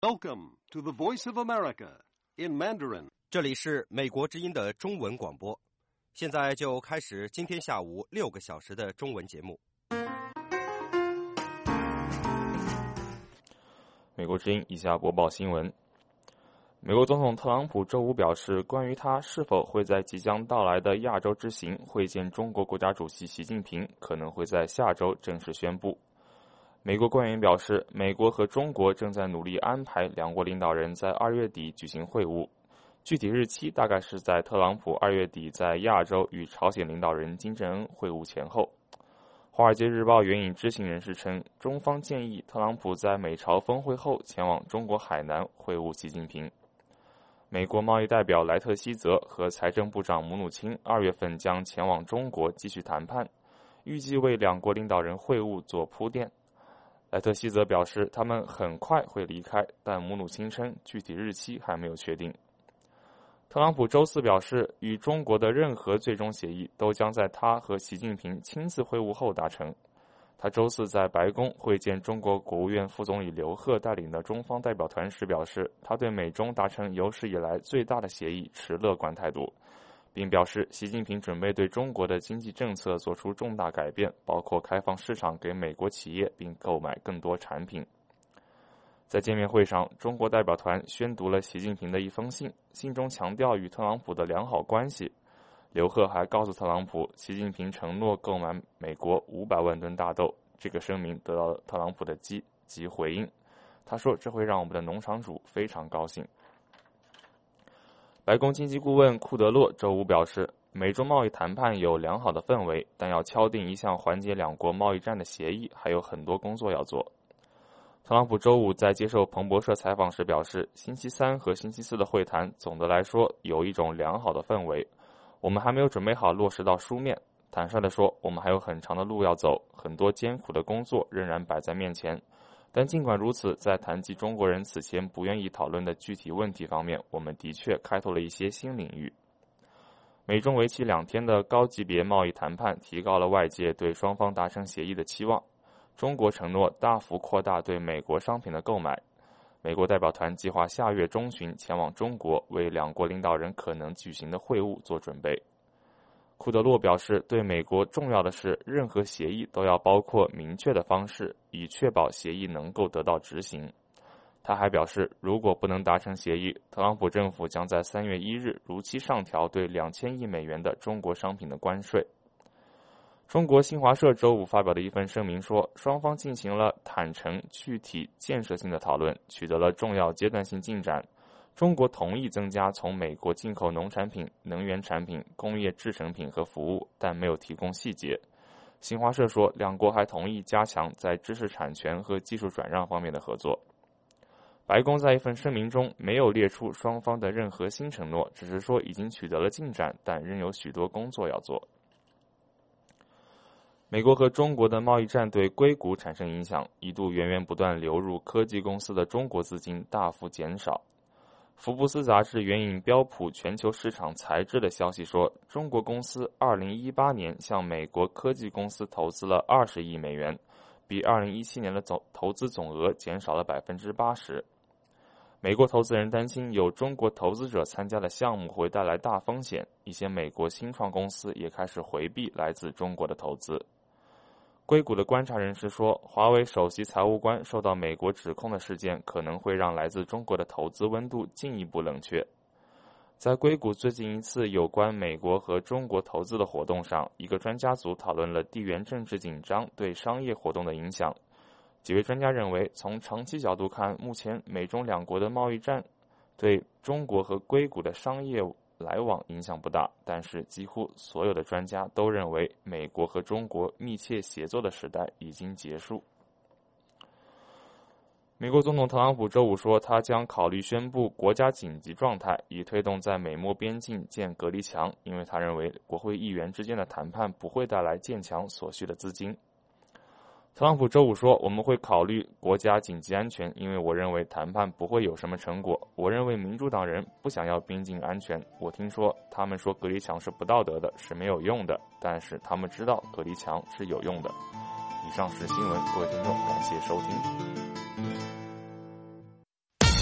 Welcome to the Voice of America in Mandarin. 这里是美国之音的中文广播，现在就开始今天下午6个小时的中文节目。 美国之音以下播报新闻。美国总统特朗普周五表示，关于他是否会在即将到来的亚洲之行会见中国国家主席习近平，可能会在下周正式宣布。美国官员表示，美国和中国正在努力安排两国领导人在2月底举行会晤，具体日期大概是在特朗普2月底在亚洲与朝鲜领导人金正恩会晤前后。华尔街日报援引知情人士称，中方建议特朗普在美朝峰会后前往中国海南会晤习近平。美国贸易代表莱特希泽和财政部长姆努钦2月份将前往中国继续谈判，预计为两国领导人会晤做铺垫。莱特希泽表示，他们很快会离开，但姆努钦称具体日期还没有确定。特朗普周四表示，与中国的任何最终协议都将在他和习近平亲自会晤后达成。他周四在白宫会见中国国务院副总理刘鹤带领的中方代表团时表示，他对美中达成有史以来最大的协议持乐观态度，并表示习近平准备对中国的经济政策做出重大改变，包括开放市场给美国企业并购买更多产品。在见面会上，中国代表团宣读了习近平的一封信，信中强调与特朗普的良好关系。刘鹤还告诉特朗普，习近平承诺购买美国500万吨大豆，这个声明得到了特朗普的积极回应。他说，这会让我们的农场主非常高兴。白宫经济顾问库德洛周五表示，美中贸易谈判有良好的氛围，但要敲定一项缓解两国贸易战的协议，还有很多工作要做。特朗普周五在接受彭博社采访时表示，星期三和星期四的会谈总的来说有一种良好的氛围，我们还没有准备好落实到书面。坦率地说，我们还有很长的路要走，很多艰苦的工作仍然摆在面前。但尽管如此，在谈及中国人此前不愿意讨论的具体问题方面，我们的确开拓了一些新领域。美中为期2天的高级别贸易谈判提高了外界对双方达成协议的期望。中国承诺大幅扩大对美国商品的购买。美国代表团计划下月中旬前往中国，为两国领导人可能举行的会晤做准备。库德洛表示，对美国重要的是，任何协议都要包括明确的方式，以确保协议能够得到执行。他还表示，如果不能达成协议，特朗普政府将在3月1日如期上调对2000亿美元的中国商品的关税。中国新华社周五发表的一份声明说，双方进行了坦诚、具体、建设性的讨论，取得了重要阶段性进展。中国同意增加从美国进口农产品、能源产品、工业制成品和服务，但没有提供细节。新华社说，两国还同意加强在知识产权和技术转让方面的合作。白宫在一份声明中没有列出双方的任何新承诺，只是说已经取得了进展，但仍有许多工作要做。美国和中国的贸易战对硅谷产生影响，一度源源不断流入科技公司的中国资金大幅减少。福布斯杂志援引标普全球市场材质的消息说，中国公司2018年向美国科技公司投资了20亿美元，比2017年的投资总额减少了80%。美国投资人担心有中国投资者参加的项目会带来大风险，一些美国新创公司也开始回避来自中国的投资。硅谷的观察人士说，华为首席财务官受到美国指控的事件可能会让来自中国的投资温度进一步冷却。在硅谷最近一次有关美国和中国投资的活动上，一个专家组讨论了地缘政治紧张对商业活动的影响。几位专家认为，从长期角度看，目前美中两国的贸易战对中国和硅谷的商业来往影响不大，但是几乎所有的专家都认为，美国和中国密切协作的时代已经结束。美国总统特朗普周五说，他将考虑宣布国家紧急状态，以推动在美墨边境建隔离墙，因为他认为国会议员之间的谈判不会带来建墙所需的资金。特朗普周五说，我们会考虑国家紧急安全，因为我认为谈判不会有什么成果。我认为民主党人不想要边境安全。我听说他们说隔离墙是不道德的，是没有用的，但是他们知道隔离墙是有用的。以上是新闻，各位听众，感谢收听。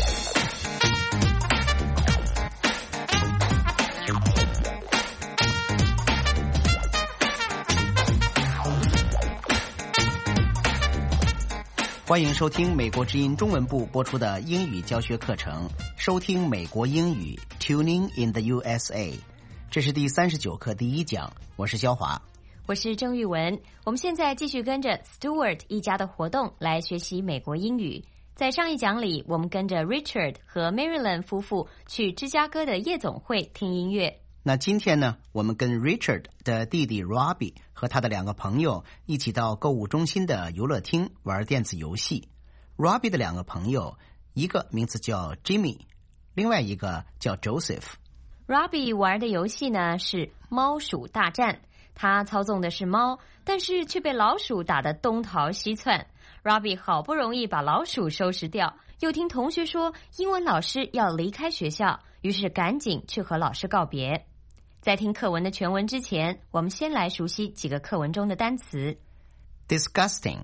欢迎收听美国之音中文部播出的英语教学课程，收听美国英语 Tuning in the USA。 这是第39课第1讲，我是肖华， 我是郑玉文。我们现在继续跟着 Stewart 一家的活动来学习美国英语。在上一讲里，我们跟着 Richard 和 Marilyn 夫妇去芝加哥的夜总会听音乐。 那今天呢，我们跟 Richard 的弟弟 Robbie 和他的2个朋友一起到购物中心的游乐厅玩电子游戏。 Robbie 的2个朋友，一个名字叫 Jimmy， 另外一个叫 Joseph。 Robbie 玩的游戏呢是猫鼠大战，他操纵的是猫，但是却被老鼠打得东逃西窜。 Robbie 好不容易把老鼠收拾掉，又听同学说英文老师要离开学校，于是赶紧去和老师告别。在听课文的全文之前，我们先来熟悉几个课文中的单词。 Disgusting,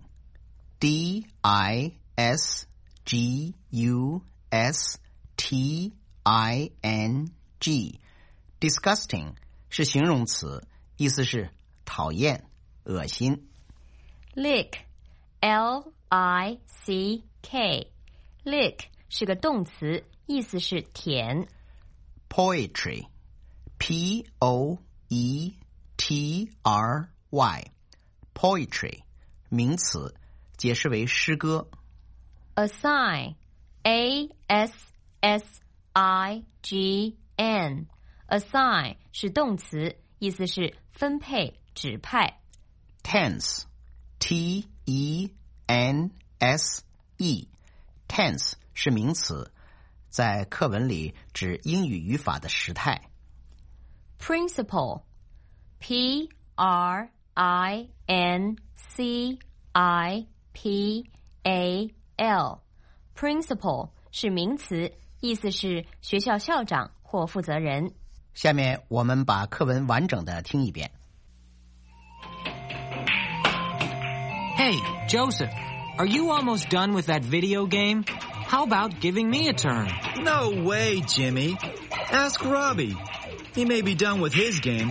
D-I-S-G-U-S-T-I-N-G Disgusting 是形容词，意思是讨厌、恶心。 Lick, L-I-C-K Lick 是个动词，意思是舔。 Poetry, P-O-E-T-R-Y Poetry 名词，解释为诗歌。 Assign, A-S-S-I-G-N Assign 是动词，意思是分配、指派。 Tense, T-E-N-S-E Tense 是名詞，在課文裡指英語語法的時態。 Principal, P-R-I-N-C-I-P-A-L Principal 是名詞，意思是學校校長或負責人。 下面我們把課文完整的聽一遍。 Hey, Joseph, are you almost done with that video game? How about giving me a turn? No way, Jimmy. Ask Robbie. He may be done with his game.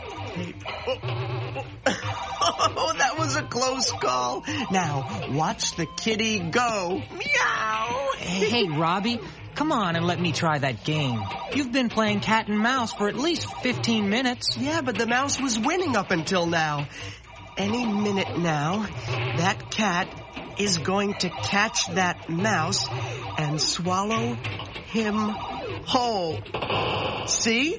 Oh, that was a close call. Now, watch the kitty go. Meow! Hey, Robbie, come on and let me try that game. You've been playing cat and mouse for at least 15 minutes. Yeah, but the mouse was winning up until now. Any minute now, that cat is going to catch that mouse and swallow him whole. See?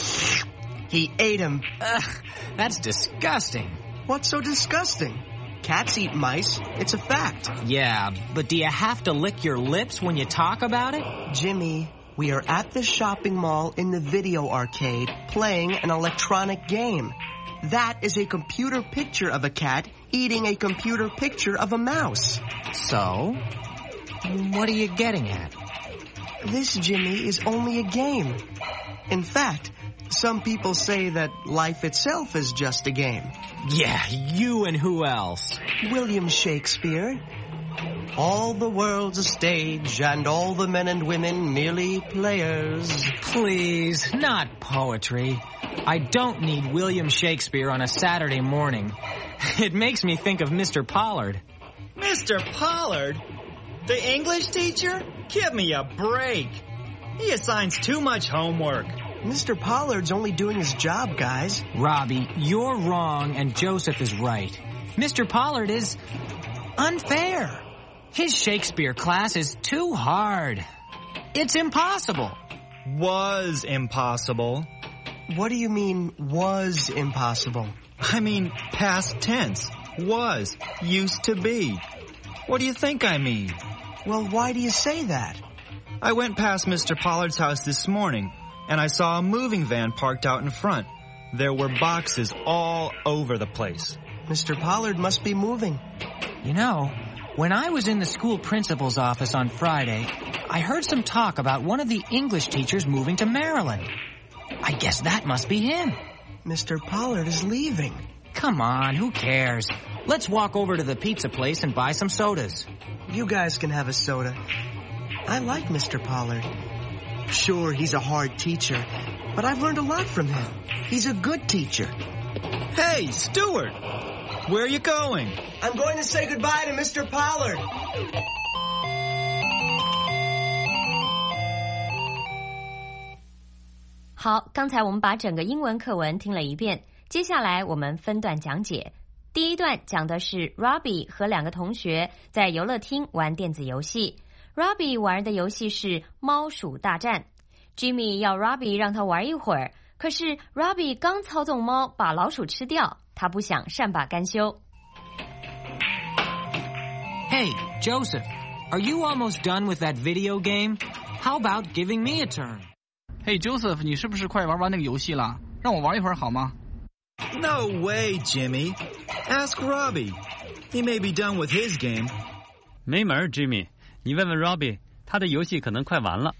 He ate him. Ugh, that's disgusting. What's so disgusting? Cats eat mice. It's a fact. Yeah, but do you have to lick your lips when you talk about it? Jimmy, we are at the shopping mall in the video arcade playing an electronic game. That is a computer picture of a cat eating a computer picture of a mouse. So? What are you getting at? This, Jimmy, is only a game. In fact, some people say that life itself is just a game. Yeah, you and who else? William Shakespeare. All the world's a stage, and all the men and women merely players. Please, not poetry. I don't need William Shakespeare on a Saturday morning. It makes me think of Mr. Pollard. Mr. Pollard? The English teacher? Give me a break. He assigns too much homework. Mr. Pollard's only doing his job, guys. Robbie, you're wrong and Joseph is right. Mr. Pollard is unfair. His Shakespeare class is too hard. It's impossible. Was impossible. What do you mean, was impossible? I mean, past tense. Was. Used to be. What do you think I mean? Well, why do you say that? I went past Mr. Pollard's house this morning, and I saw a moving van parked out in front. There were boxes all over the place. Mr. Pollard must be moving. You know, when I was in the school principal's office on Friday, I heard some talk about one of the English teachers moving to Maryland. I guess that must be him. Mr. Pollard is leaving. Come on, who cares? Let's walk over to the pizza place and buy some sodas. You guys can have a soda. I like Mr. Pollard. Sure, he's a hard teacher, but I've learned a lot from him. He's a good teacher. Hey, Stewart! Where are you going? I'm going to say goodbye to Mr. Pollard. 好，刚才我们把整个英文课文听了一遍，接下来我们分段讲解。第一段讲的是 Robbie 和2个同学在游乐厅玩电子游戏。Robbie 玩的游戏是猫鼠大战。Jimmy 要 Robbie 让他玩一会儿，可是 Robbie 刚操纵猫把老鼠吃掉，他不想善罢甘休。 Hey, Joseph, are you almost done with that video game? How about giving me a turn? Hey, Joseph, 你是不是快玩完那个游戏了？让我玩一会儿好吗？ No way, Jimmy. Ask Robbie. He may be done with his game. 没门 Jimmy. 你问问 Robbie, 他的游戏可能快完了。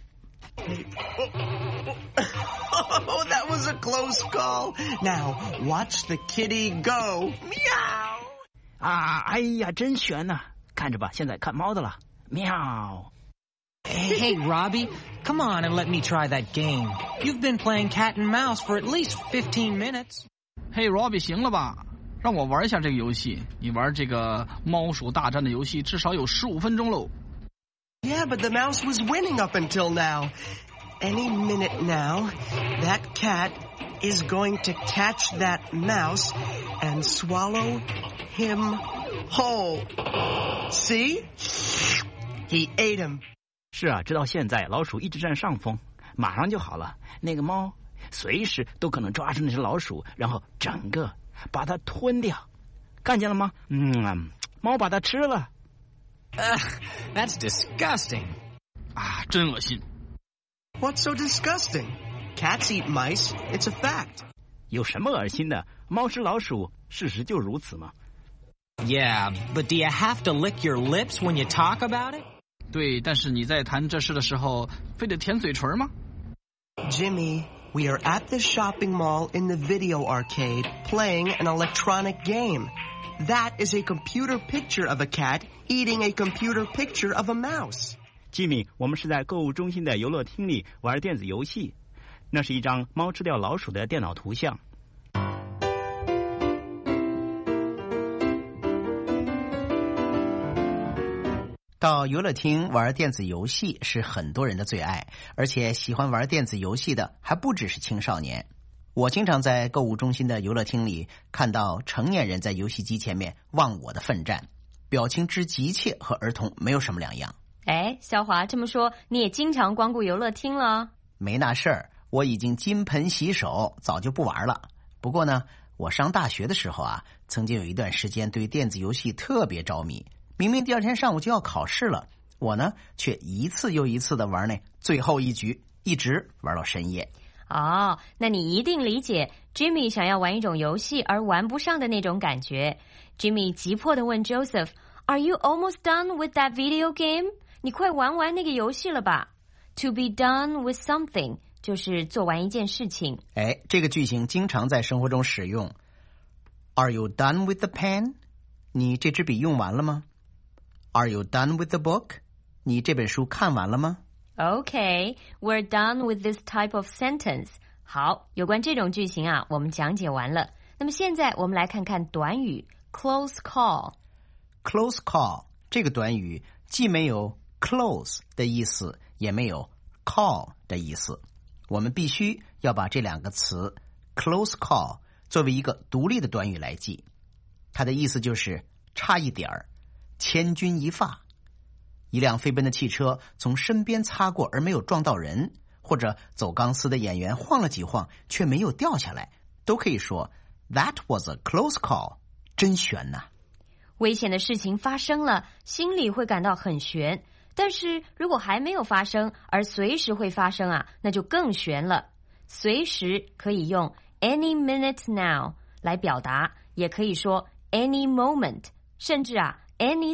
Oh, that was a close call. Now, watch the kitty go. Meow. 啊，哎呀，真悬呐！看着吧，现在看猫的了。喵。 Hey, Robbie, come on and let me try that game. You've been playing cat and mouse for at least 15 minutes. Hey, Robbie, 行了吧？让我玩一下这个游戏。你玩这个猫鼠大战的游戏至少有15分钟喽。 Yeah, but the mouse was winning up until now. Any minute now, that cat is going to catch that mouse and swallow him whole. See? He ate him. 是啊，直到现在，老鼠一直占上风，马上就好了。那个猫随时都可能抓住那只老鼠，然后整个把它吞掉。看见了吗？猫把它吃了。 That's disgusting. 啊，真恶心。 What's so disgusting? Cats eat mice. It's a fact. 有什么恶心的？猫吃老鼠，事实就如此嘛。 Yeah, but do you have to lick your lips when you talk about it? 对，但是你在谈这事的时候，非得舔嘴唇吗？ Jimmy, we are at the shopping mall in the video arcade playing an electronic game. That is a computer picture of a cat eating a computer picture of a mouse. Jimmy, 我们是在购物中心的游乐厅里玩电子游戏，那是一张猫吃掉老鼠的电脑图像。 到游乐厅玩电子游戏是很多人的最爱，而且喜欢玩电子游戏的还不只是青少年。我经常在购物中心的游乐厅里看到成年人在游戏机前面忘我的奋战，表情之急切和儿童没有什么两样。 哎，肖华，这么说你也经常光顾游乐厅了？ 没那事儿，我已经金盆洗手，早就不玩了。不过呢，我上大学的时候啊，曾经有一段时间对电子游戏特别着迷。明明第二天上午就要考试了，我呢却一次又一次的玩那最后一局，一直玩到深夜。 哦，那你一定理解 Jimmy 想要玩一种游戏而玩不上的那种感觉。Jimmy 急迫地问 Joseph, Are you almost done with that video game? 你快玩完那个游戏了吧？ To be done with something 就是做完一件事情。 哎，这个句型经常在生活中使用。Are you done with the pen? 你这支笔用完了吗？ Are you done with the book? 你这本书看完了吗？ Okay, we're done with this type of sentence. 好，有关这种句型啊，我们讲解完了。那么现在我们来看看短语 close call. Close call 这个短语既没有 close 的意思，也没有 call 的意思。我们必须要把这两个词 close call 作为一个独立的短语来记。它的意思就是差一点儿，千钧一发。一辆飞奔的汽车从身边擦过而没有撞到人，或者走钢丝的演员晃了几晃却没有掉下来，都可以说 That was a close call. 真悬呐！ 危险的事情发生了，心里会感到很悬。但是如果还没有发生，而随时会发生啊，那就更悬了。随时可以用 any minute now 来表达，也可以说 any moment， 甚至啊 any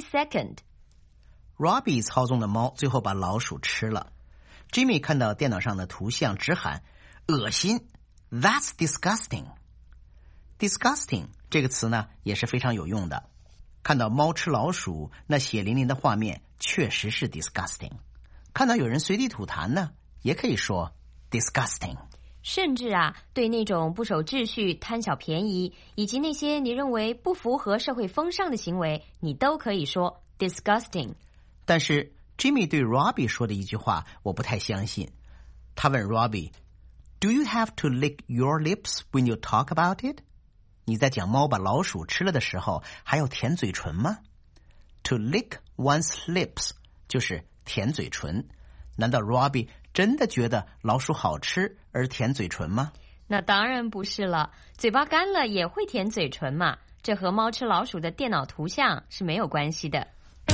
second。Robbie 操纵的猫最后把老鼠吃了。Jimmy 看到电脑上的图像直喊恶心 That's disgusting. Disgusting 这个词呢也是非常有用的。看到猫吃老鼠，那血淋淋的画面确实是 disgusting。看到有人随地吐痰呢，也可以说 disgusting。 甚至啊，对那种不守秩序、贪小便宜，以及那些你认为不符合社会风尚的行为，你都可以说 disgusting。 但是 Jimmy 对 Robbie 说的一句话，我不太相信。他问 Robbie，Do you have to lick your lips when you talk about it？ 你在讲猫把老鼠吃了的时候，还要舔嘴唇吗？ To lick one's lips 就是舔嘴唇。难道 Robbie 真的觉得老鼠好吃而舔嘴唇吗？ 那当然不是了，嘴巴干了也会舔嘴唇嘛，这和猫吃老鼠的电脑图像是没有关系的。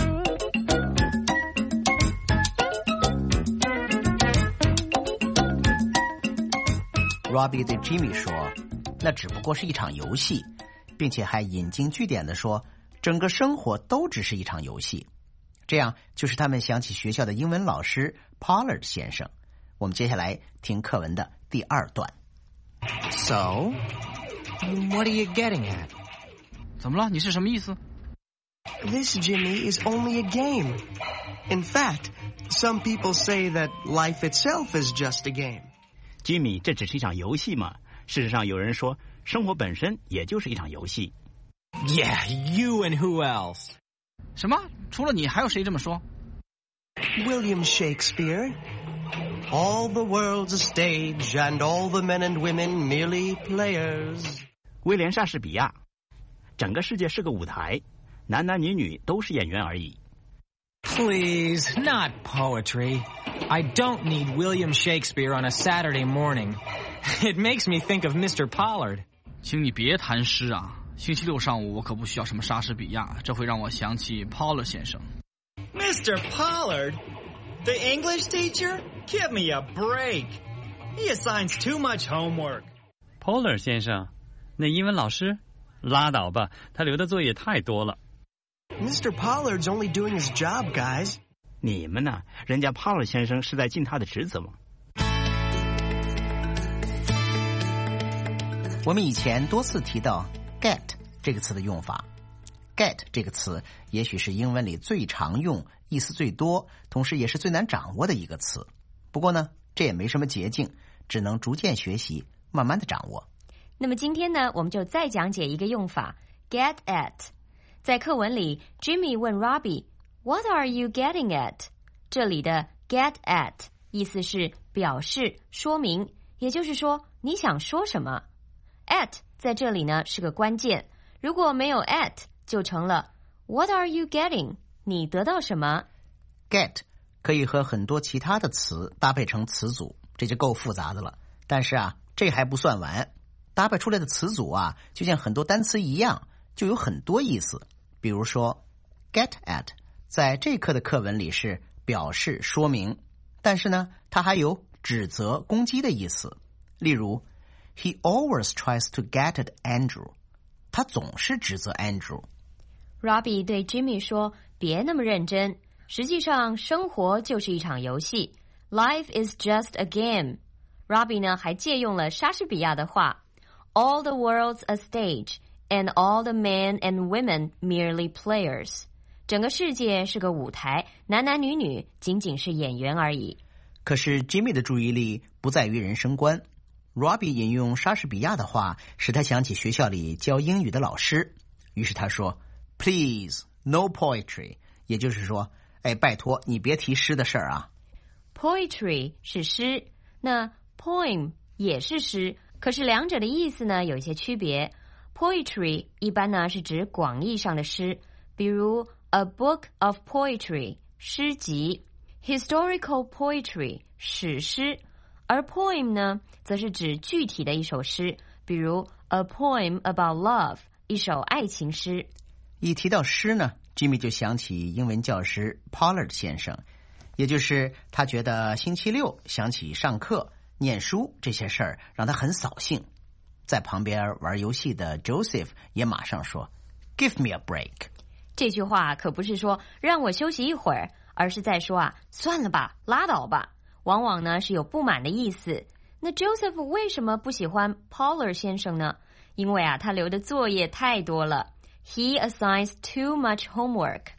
Robbie 对 Jimmy 说，那只不过是一场游戏，并且还引经据典地说，整个生活都只是一场游戏。这样就使他们想起学校的英文老师 Pollard 先生。我们接下来听课文的第2段。 So, what are you getting at? 怎么了？你是什么意思？ This, Jimmy, is only a game. In fact, some people say that life itself is just a game. Jimmy, 这只是一场游戏嘛。事实上，有人说，生活本身也就是一场游戏。 Yeah, you and who else? 什么？除了你，还有谁这么说？ William Shakespeare. All the world's a stage, and all the men and women merely players. 威廉·莎士比亚，整个世界是个舞台，男男女女都是演员而已。 Please, not poetry. I don't need William Shakespeare on a Saturday morning. It makes me think of Mr. Pollard. 请你别谈诗啊！星期六上午我可不需要什么莎士比亚，这会让我想起 Pollard 先生。 Mr. Pollard? The English teacher? Give me a break. He assigns too much homework. Pollard 先生，那英文老师？拉倒吧，他留的作业太多了。 Mr. Pollard's only doing his job, guys. 你们呢？人家 Pollard 先生是在尽他的职责吗？ 我们以前多次提到 get 这个词的用法。get 这个词也许是英文里最常用、意思最多，同时也是最难掌握的一个词。不过呢，这也没什么捷径，只能逐渐学习，慢慢的掌握。 那么今天呢，我们就再讲解一个用法 get at。在课文里 Jimmy 问 Robbie What are you getting at？ 这里的 get at 意思是表示、说明，也就是说你想说什么。at 在这里呢是个关键，如果没有 at 就成了 What are you getting？ 你得到什么？ get 可以和很多其他的词搭配成词组，这就够复杂的了。但是啊，这还不算完，搭配出来的词组啊，就像很多单词一样，就有很多意思。比如说 get at 在这课的课文里是表示、说明，但是呢，它还有指责、攻击的意思。例如 He always tries to get at Andrew， 他总是指责 Andrew。Robbie 对 Jimmy 说，别那么认真，实际上生活就是一场游戏 Life is just a game。 Robbie 呢还借用了莎士比亚的话 All the world's a stage and all the men and women merely players。 整个世界是个舞台，男男女女仅仅是演员而已。 可是 Jimmy 的注意力不在于人生观。Robbie 引用莎士比亚的话，使他想起学校里教英语的老师。于是他说 Please, no poetry， 也就是说，拜托你别提诗的事儿啊。 Poetry 是诗，那 poem 也是诗，可是两者的意思呢有一些区别。Poetry 一般呢是指广义上的诗，比如 a book of poetry 诗集， historical poetry 史诗，而 poem 呢则是指具体的一首诗，比如 a poem about love 一首爱情诗。 一提到诗呢， Jimmy 就想起英文教师 Pollard 先生，也就是他觉得星期六想起上课、念书这些事儿让他很扫兴。在旁边玩游戏的 Joseph 也马上说 Give me a break。 这句话可不是说让我休息一会儿，而是在说算了吧，拉倒吧，往往呢是有不满的意思。那 Joseph 为什么不喜欢 Pollard 先生呢？因为他留的作业太多了。He assigns too much homework。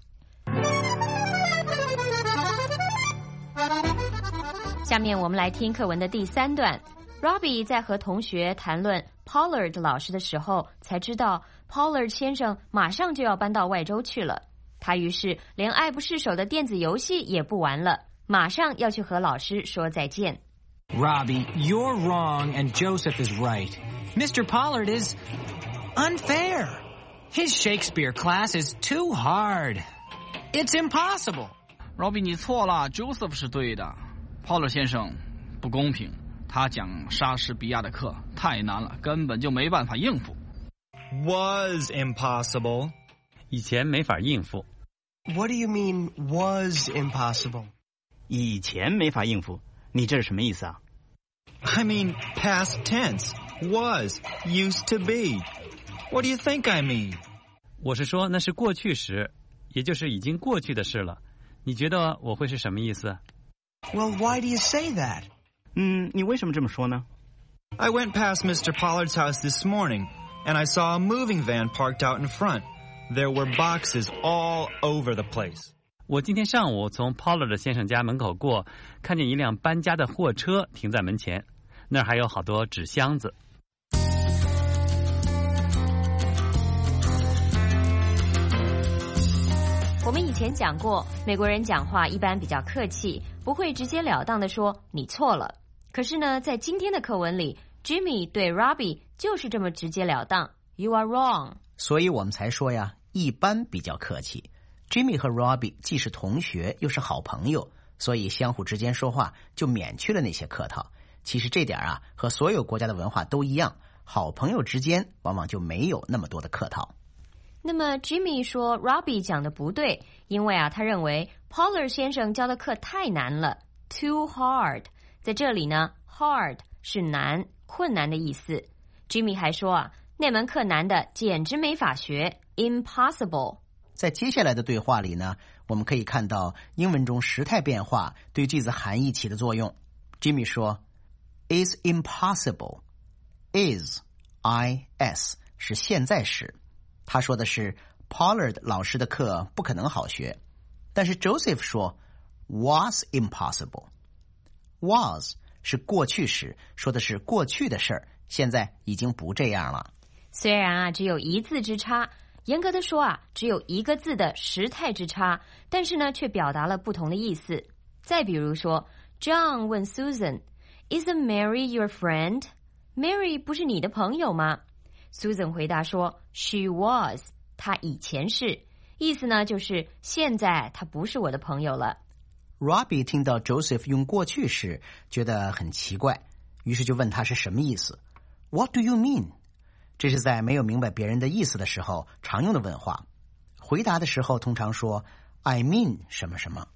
下面我们来听课文的第3段 Robbie 在和同学谈论 Pollard 老师的时候，才知道 Pollard 先生马上就要搬到外州去了。他于是连爱不释手的电子游戏也不玩了，马上要去和老师说再见。 Robbie, you're wrong and Joseph is right. Mr. Pollard is unfair. His Shakespeare class is too hard. It's impossible. Robbie 你错了 ，Joseph 是对的。Pollard 先生不公平，他讲莎士比亚的课太难了，根本就没办法应付。 Was impossible. 以前没法应付。 What do you mean was impossible? 以前没法应付，你这是什么意思啊？ I mean past tense. Was, used to be. What do you think I mean? 我是说那是过去时，也就是已经过去的事了。你觉得我会是什么意思？ Well, why do you say that? 你为什么这么说呢？ I went past Mr. Pollard's house this morning, and I saw a moving van parked out in front. There were boxes all over the place. 我今天上午从 Pollard 先生家门口过，看见一辆搬家的货车停在门前，那儿还有好多纸箱子。 我们以前讲过，美国人讲话一般比较客气，不会直截了当的说你错了。可是呢，在今天的课文里 Jimmy 对 Robbie 就是这么直截了当 You are wrong。 所以我们才说呀，一般比较客气。Jimmy 和 Robbie 既是同学又是好朋友，所以相互之间说话就免去了那些客套。其实这点啊，和所有国家的文化都一样，好朋友之间往往就没有那么多的客套。 那么 Jimmy 说 Robbie 讲的不对，因为他认为 Pollard 先生教的课太难了 Too hard。 在这里呢 hard 是难困难的意思。 Jimmy 还说那门课难的简直没法学 Impossible。 在接下来的对话里呢，我们可以看到英文中时态变化对句子含义起的作用。 Jimmy 说 is impossible。 is is 是现在时，他说的是 Pollard 老师的课不可能好学。但是 Joseph 说 was impossible。 was 是过去时，说的是过去的事儿，现在已经不这样了。 虽然只有一字之差，严格的说只有一个字的时态之差，但是呢却表达了不同的意思。再比如说 John 问 Susan Isn't Mary your friend? Mary 不是你的朋友吗？ Susan 回答说 She was， 她以前是，意思呢就是现在她不是我的朋友了。 Robbie 听到 Joseph 用过去时觉得很奇怪，于是就问他是什么意思。 What do you mean？ 这是在没有明白别人的意思的时候常用的问话。回答的时候通常说 I mean 什么什么。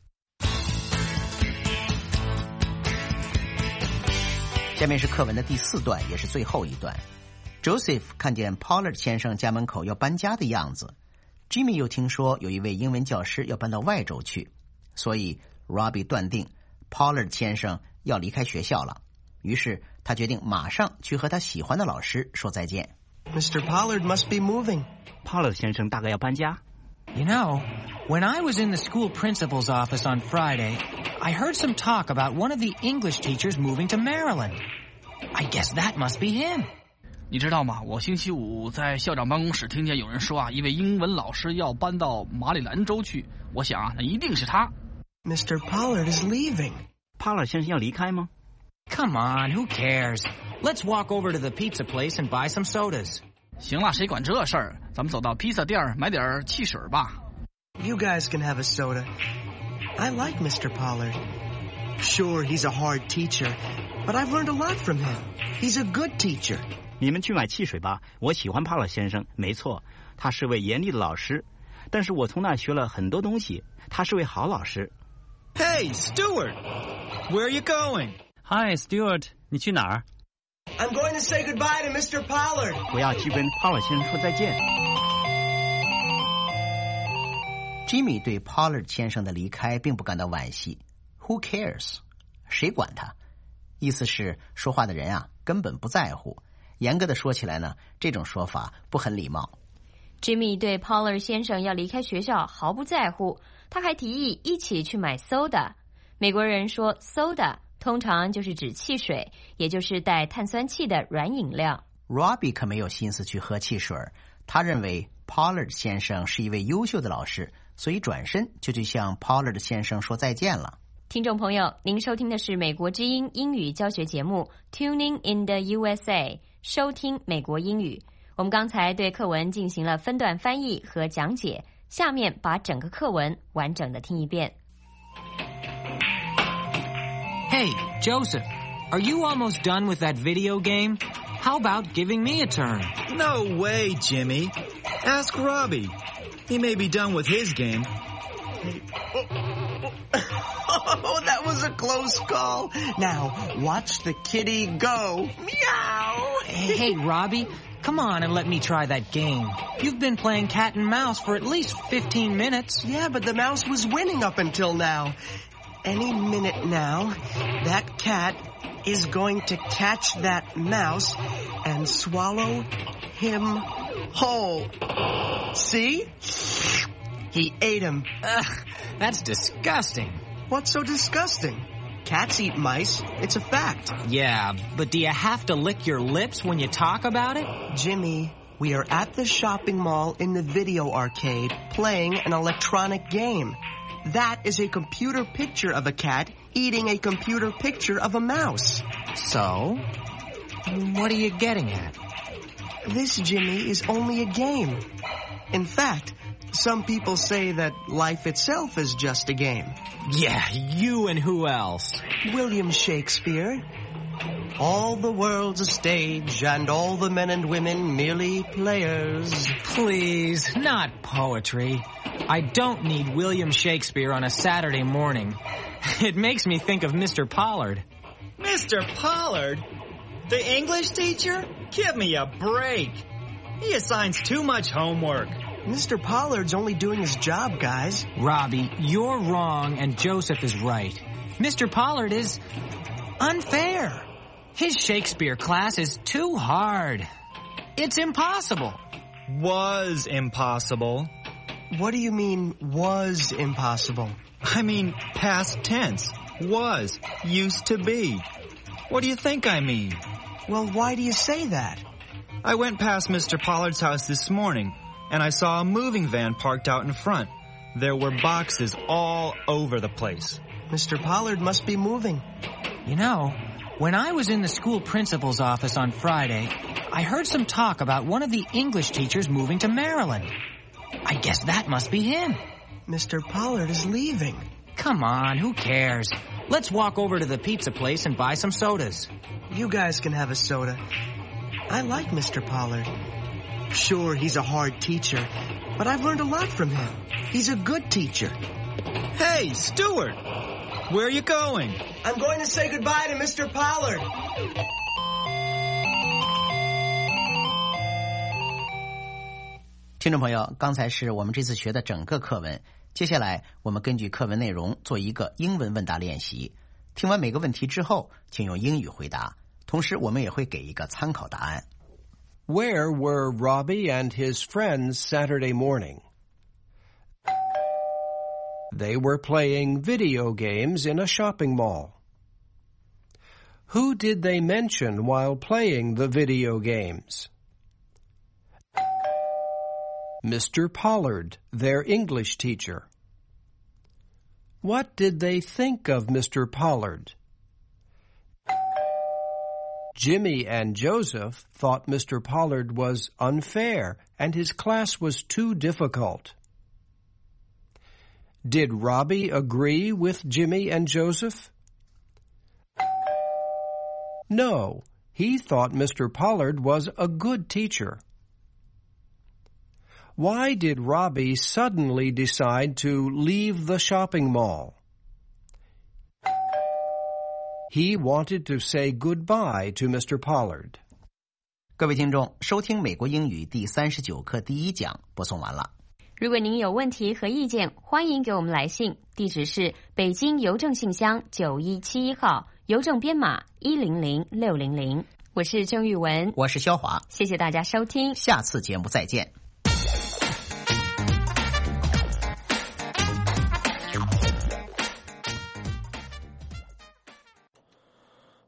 下面是课文的第4段，也是最后一段。 Joseph 看见 Pollard 先生家门口要搬家的样子， Jimmy 又听说有一位英文教师要搬到外州去，所以 Robbie 断定 Pollard 先生要离开学校了，于是他决定马上去和他喜欢的老师说再见。 Mr. Pollard must be moving. Pollard 先生大概要搬家。 You know, when I was in the school principal's office on Friday, I heard some talk about one of the English teachers moving to Maryland. I guess that must be him. 你知道吗？我星期五在校长办公室听见有人说一位英文老师要搬到马里兰州去。我想那一定是他。 Mr. Pollard is leaving. Pollard 先生要离开吗？ Come on, who cares? Let's walk over to the pizza place and buy some sodas. 行了，谁管这事儿？咱们走到披萨店买点汽水吧。 You guys can have a soda. I like Mr. Pollard. Sure, he's a hard teacher, but I've learned a lot from him. He's a good teacher. 你们去买汽水吧，我喜欢 Pollard 先生，没错，他是位严厉的老师，但是我从那学了很多东西，他是位好老师。 Hey, Stuart! Where are you going? Hi, Stuart. 你去哪儿？ I'm going to say goodbye to Mr. Pollard. 我要去跟 Pollard 先生说再见。 Jimmy 对 Pollard 先生的离开并不感到惋惜。 Who cares？ 谁管他？意思是说话的人根本不在乎。严格的说起来呢，这种说法不很礼貌。 Jimmy 对 Pollard 先生要离开学校毫不在乎，他还提议一起去买 soda。 美国人说 soda 通常就是指汽水，也就是带碳酸气的软饮料。 Robbie 可没有心思去喝汽水，他认为 Pollard 先生是一位优秀的老师，所以转身就去向 Pollard 先生说再见了。 听众朋友，您收听的是美国之音英语教学节目 Tuning in the USA， 收听美国英语。我们刚才对课文进行了分段翻译和讲解，下面把整个课文完整的听一遍。 Hey, Joseph, are you almost done with that video game? How about giving me a turn? No way, Jimmy. Ask Robbie. He may be done with his game. Oh, that was a close call. Now, watch the kitty go. Meow! Hey, Robbie, come on and let me try that game. You've been playing cat and mouse for at least 15 minutes. Yeah, but the mouse was winning up until now. Any minute now, that cat is going to catch that mouse and swallow him whole. See? He ate him. Ugh, that's disgusting. What's so disgusting? Cats eat mice. It's a fact. Yeah, but do you have to lick your lips when you talk about it? Jimmy, we are at the shopping mall in the video arcade playing an electronic game. That is a computer picture of a cat eating a computer picture of a mouse. So, what are you getting at? This, Jimmy, is only a game. In fact, some people say that life itself is just a game. Yeah, you and who else? William Shakespeare. All the world's a stage, and all the men and women merely players. Please, not poetry. I don't need William Shakespeare on a Saturday morning. It makes me think of Mr. Pollard. Mr. Pollard? The English teacher? Give me a break. He assigns too much homework. Mr. Pollard's only doing his job, guys. Robbie, you're wrong and Joseph is right. Mr. Pollard is unfair. His Shakespeare class is too hard. It's impossible. Was impossible. What do you mean, was impossible? I mean, past tense. Was. Used to be. What do you think I mean? Well, why do you say that? I went past Mr. Pollard's house this morning, and I saw a moving van parked out in front. There were boxes all over the place. Mr. Pollard must be moving. You know, when I was in the school principal's office on Friday, I heard some talk about one of the English teachers moving to Maryland. I guess that must be him. Mr. Pollard is leaving. Come on, who cares? Let's walk over to the pizza place and buy some sodas. You guys can have a soda. I like Mr. Pollard. Sure, he's a hard teacher, but I've learned a lot from him. He's a good teacher. Hey, Stuart! Where are you going? I'm going to say goodbye to Mr. Pollard. 听众朋友，刚才是我们这次学的整个课文，接下来我们根据课文内容做一个英文问答练习。听完每个问题之后，请用英语回答，同时我们也会给一个参考答案。 Where were Robbie and his friends Saturday morning? They were playing video games in a shopping mall. Who did they mention while playing the video games? Mr. Pollard, their English teacher. What did they think of Mr. Pollard? Jimmy and Joseph thought Mr. Pollard was unfair and his class was too difficult. Did Robbie agree with Jimmy and Joseph? No, he thought Mr. Pollard was a good teacher. Why did Robbie suddenly decide to leave the shopping mall? He wanted to say goodbye to Mr. Pollard. 各位听众，收听美国英语第39课第1讲播送完了。 如果您有问题和意见，欢迎给我们来信，地址是北京邮政信箱9171号，邮政编码100600。我是郑玉文， 我是肖华， 谢谢大家收听， 下次节目再见。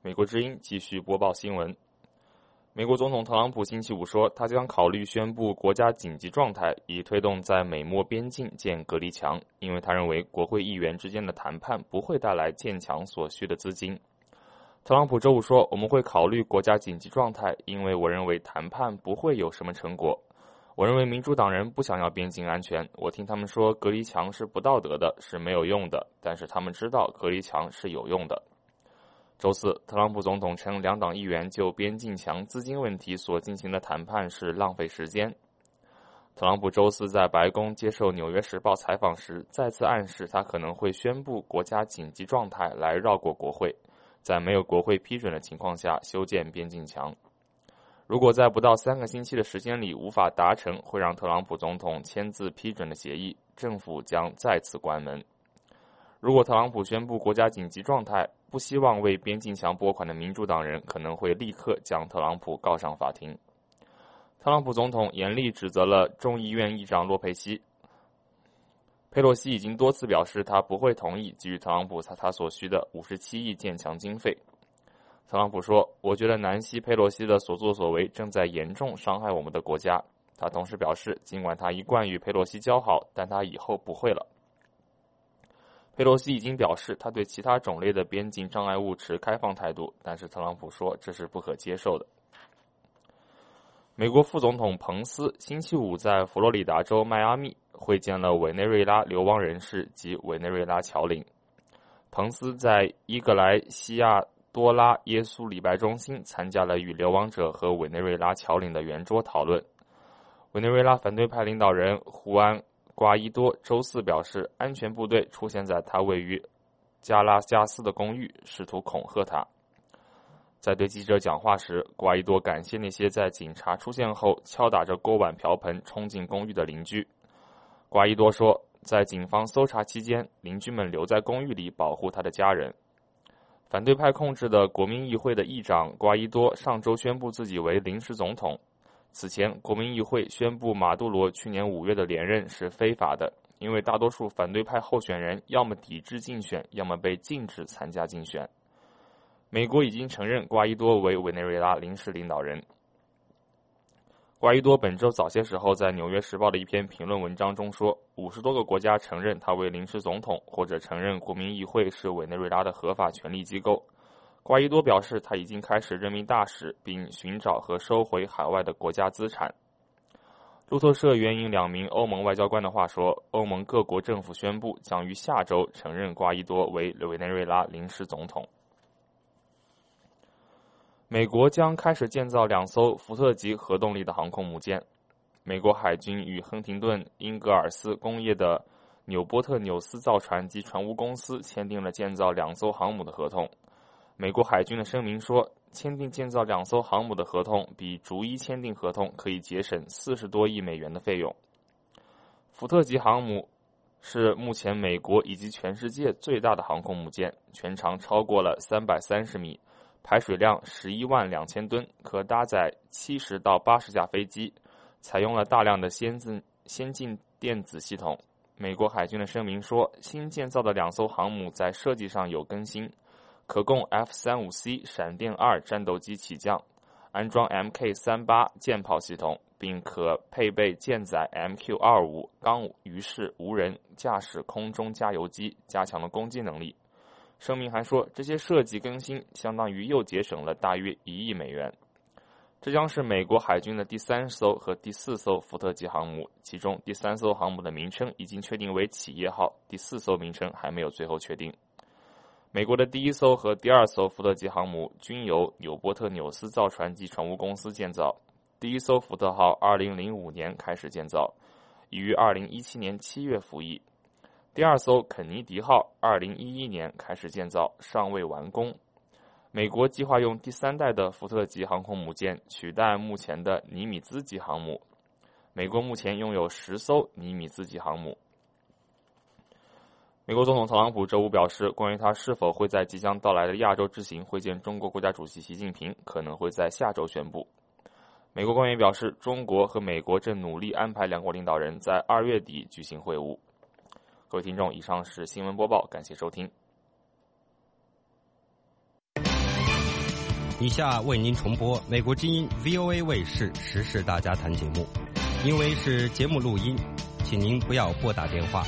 美国之音继续播报新闻。美国总统特朗普星期五说，他将考虑宣布国家紧急状态，以推动在美墨边境建隔离墙，因为他认为国会议员之间的谈判不会带来建墙所需的资金。特朗普周五说，我们会考虑国家紧急状态，因为我认为谈判不会有什么成果。我认为民主党人不想要边境安全，我听他们说隔离墙是不道德的，是没有用的，但是他们知道隔离墙是有用的。周四，特朗普总统称两党议员就边境墙资金问题所进行的谈判是浪费时间。特朗普周四在白宫接受《纽约时报》采访时，再次暗示他可能会宣布国家紧急状态来绕过国会，在没有国会批准的情况下修建边境墙。如果在不到3个星期的时间里无法达成会让特朗普总统签字批准的协议，政府将再次关门。如果特朗普宣布国家紧急状态，不希望为边境墙拨款的民主党人可能会立刻将特朗普告上法庭。特朗普总统严厉指责了众议院议长洛佩西。佩洛西已经多次表示他不会同意给予特朗普他所需的57亿建墙经费。特朗普说，我觉得南希·佩洛西的所作所为正在严重伤害我们的国家。他同时表示，尽管他一贯与佩洛西交好，但他以后不会了。佩洛西已经表示他对其他种类的边境障碍物持开放态度，但是特朗普说这是不可接受的。美国副总统彭斯星期五在佛罗里达州迈阿密会见了委内瑞拉流亡人士及委内瑞拉侨领。彭斯在伊格莱西亚多拉耶稣礼拜中心参加了与流亡者和委内瑞拉侨领的圆桌讨论。委内瑞拉反对派领导人胡安·瓜伊多周四表示，安全部队出现在他位于加拉加斯的公寓，试图恐吓他。在对记者讲话时，瓜伊多感谢那些在警察出现后敲打着锅碗瓢盆冲进公寓的邻居。瓜伊多说，在警方搜查期间，邻居们留在公寓里保护他的家人。反对派控制的国民议会的议长瓜伊多上周宣布自己为临时总统。此前，国民议会宣布马杜罗去年5月的连任是非法的，因为大多数反对派候选人要么抵制竞选，要么被禁止参加竞选。美国已经承认瓜伊多为委内瑞拉临时领导人。瓜伊多本周早些时候在《纽约时报》的一篇评论文章中说，50多个国家承认他为临时总统，或者承认国民议会是委内瑞拉的合法权力机构。瓜伊多表示，他已经开始任命大使，并寻找和收回海外的国家资产。路透社援引2名欧盟外交官的话说，欧盟各国政府宣布将于下周承认瓜伊多为委内瑞拉临时总统。美国将开始建造2艘福特级核动力的航空母舰。美国海军与亨廷顿英格尔斯工业的纽波特纽斯造船及船坞公司签订了建造2艘航母的合同。美国海军的声明说，签订建造2艘航母的合同比逐一签订合同可以节省40多亿美元的费用。福特级航母是目前美国以及全世界最大的航空母舰，全长超过了330米，排水量11万2000吨，可搭载70到80架飞机，采用了大量的先进电子系统。美国海军的声明说，新建造的2艘航母在设计上有更新，可供 F-35C 闪电2战斗机起降，安装 Mk38 舰炮系统，并可配备舰载 MQ-25 钢鱼式无人驾驶空中加油机，加强了攻击能力。声明还说，这些设计更新相当于又节省了大约1亿美元。这将是美国海军的第3艘和第4艘福特级航母，其中第3艘航母的名称已经确定为企业号，第4艘名称还没有最后确定。美国的第1艘和第2艘福特级航母均由纽波特纽斯造船及船坞公司建造。第1艘福特号2005年开始建造，已于2017年7月服役。第2艘肯尼迪号2011年开始建造，尚未完工。美国计划用第3代的福特级航空母舰取代目前的尼米兹级航母。美国目前拥有10艘尼米兹级航母。美国总统特朗普周五表示，关于他是否会在即将到来的亚洲之行会见中国国家主席习近平，可能会在下周宣布。美国官员表示，中国和美国正努力安排2国领导人在2月底举行会晤。各位听众，以上是新闻播报，感谢收听。 以下为您重播美国之音 VOA 卫视时事大家谈节目，因为是节目录音，请您不要拨打电话。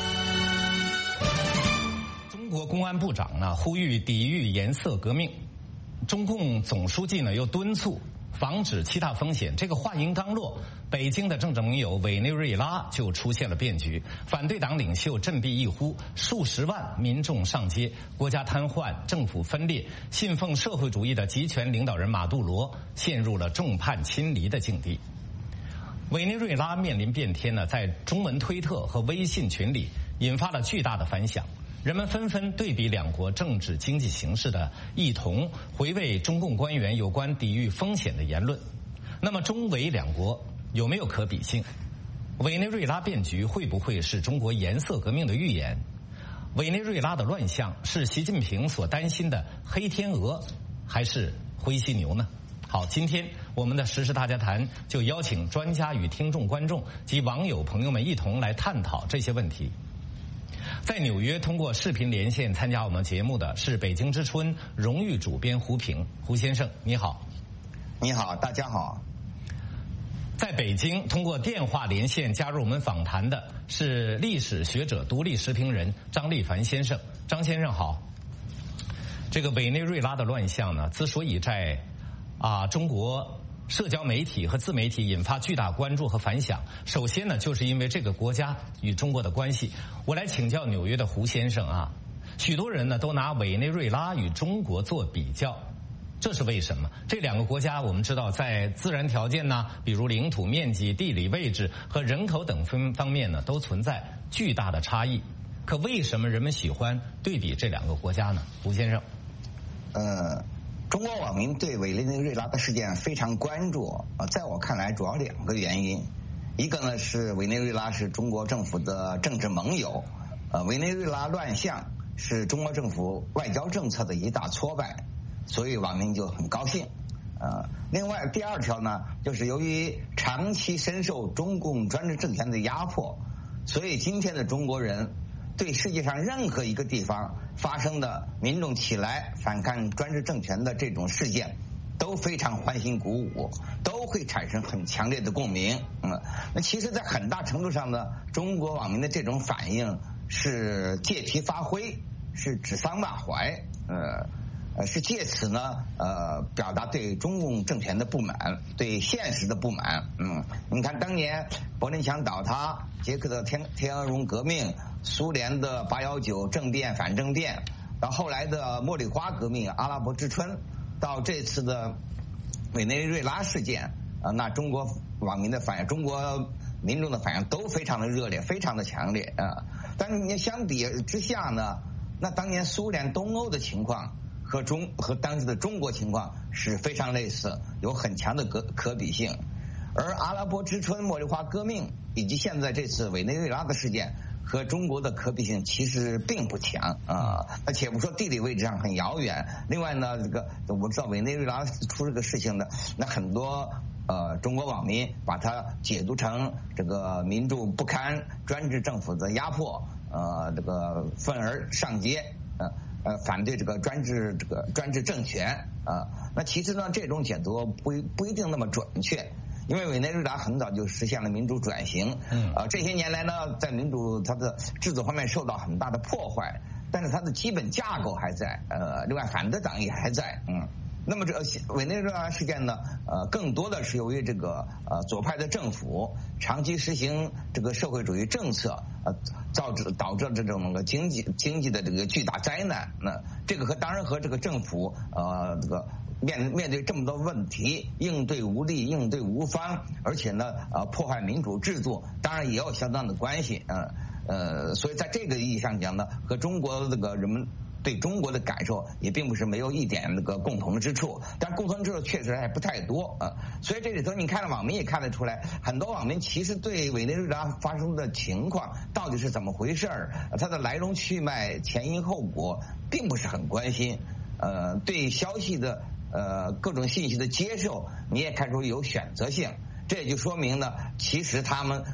中国公安部长呢呼吁抵御颜色革命，中共总书记呢又敦促防止其他风险。这个话音刚落，北京的政治盟友委内瑞拉就出现了变局，反对党领袖振臂一呼，数十万民众上街，国家瘫痪，政府分裂，信奉社会主义的极权领导人马杜罗陷入了众叛亲离的境地。委内瑞拉面临变天呢，在中文推特和微信群里引发了巨大的反响，人们纷纷对比两国政治经济形势的异同，回味中共官员有关抵御风险的言论。那么中委两国有没有可比性？委内瑞拉变局会不会是中国颜色革命的预言？委内瑞拉的乱象是习近平所担心的黑天鹅，还是灰犀牛呢？好，今天我们的时事大家谈就邀请专家与听众观众及网友朋友们一同来探讨这些问题。在纽约通过视频连线参加我们节目的是北京之春荣誉主编胡平。胡先生你好。 你好，大家好。 在北京通过电话连线加入我们访谈的是历史学者、独立时评人张立凡先生。张先生好。这个委内瑞拉的乱象呢，之所以在中国社交媒体和自媒体引发巨大关注和反响，首先呢，就是因为这个国家与中国的关系。我来请教纽约的胡先生啊，许多人呢都拿委内瑞拉与中国做比较，这是为什么？这两个国家我们知道在自然条件呢，比如领土面积、地理位置和人口等方面呢，都存在巨大的差异。可为什么人们喜欢对比这两个国家呢？胡先生。 中国网民对委内瑞拉的事件非常关注，在我看来主要两个原因。一个呢是委内瑞拉是中国政府的政治盟友，委内瑞拉乱象是中国政府外交政策的一大挫败，所以网民就很高兴。另外第二条呢，就是由于长期深受中共专制政权的压迫，所以今天的中国人对世界上任何一个地方发生的民众起来反抗专制政权的这种事件都非常欢欣鼓舞，都会产生很强烈的共鸣。那其实在很大程度上呢，中国网民的这种反应是借题发挥，是指桑骂槐，是借此呢表达对中共政权的不满，对现实的不满。你看当年柏林墙倒塌，捷克的天鹅绒革命，苏联的819政变反政变，到后来的茉莉花革命、阿拉伯之春，到这次的委内瑞拉事件，那中国网民的反应，中国民众的反应都非常的热烈，非常的强烈啊。但是你相比之下呢，那当年苏联东欧的情况和当时的中国情况是非常类似，有很强的可比性。而阿拉伯之春、茉莉花革命以及现在这次委内瑞拉的事件和中国的可比性其实并不强啊。而且不说地理位置上很遥远，另外呢，这个我知道委内瑞拉出这个事情的，那很多中国网民把它解读成这个民众不堪专制政府的压迫，这个愤而上街，反对这个专制政权啊。那其实呢，这种解读不一定那么准确。因为委内瑞拉很早就实现了民主转型，这些年来呢，在民主它的制度方面受到很大的破坏，但是它的基本架构还在，另外反对党也还在，那么这委内瑞拉事件呢，更多的是由于这个左派的政府长期实行这个社会主义政策，导致这种经济的这个巨大灾难。那这个当然和这个政府这个面对这么多问题，应对无力、应对无方，而且呢破坏民主制度，当然也有相当的关系。所以在这个意义上讲呢，和中国这个人们对中国的感受也并不是没有一点那个共同之处，但共同之处确实还不太多啊。所以这里头你看网民也看得出来，很多网民其实对委内瑞拉发生的情况到底是怎么回事儿，它的来龙去脉、前因后果并不是很关心。对消息的各种信息的接受，你也看出有选择性，这也就说明呢，其实他们